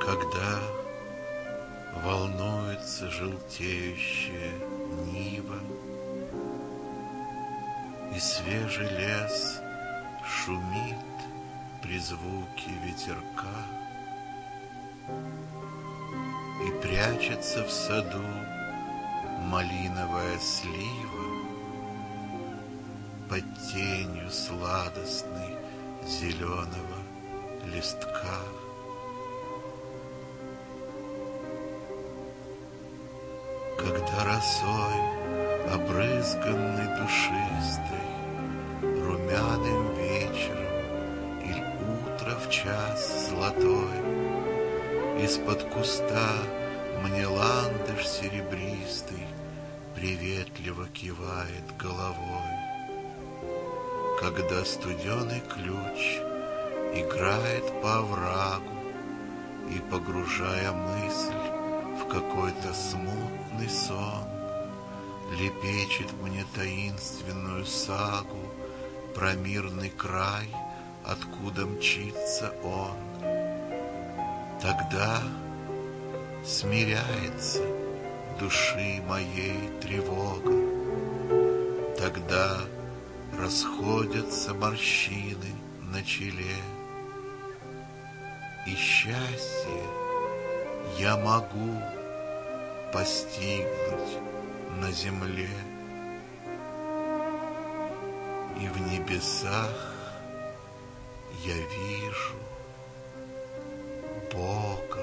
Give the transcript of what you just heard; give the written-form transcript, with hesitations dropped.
Когда волнуется желтеющая нива, и свежий лес шумит при звуке ветерка, и прячется в саду малиновая слива под тенью сладостной зеленого листка. Когда росой, обрызганный душистой, румяным вечером или утро в час золотой, из-под куста мне ландыш серебристый приветливо кивает головой. Когда студеный ключ играет по оврагу и, погружая мысль в какой-то смутный сон, лепечет мне таинственную сагу про мирный край, откуда мчится он. Тогда смиряется души моей тревога, тогда расходятся морщины на челе, и счастье я могу постигнуть на земле, и в небесах я вижу Бога.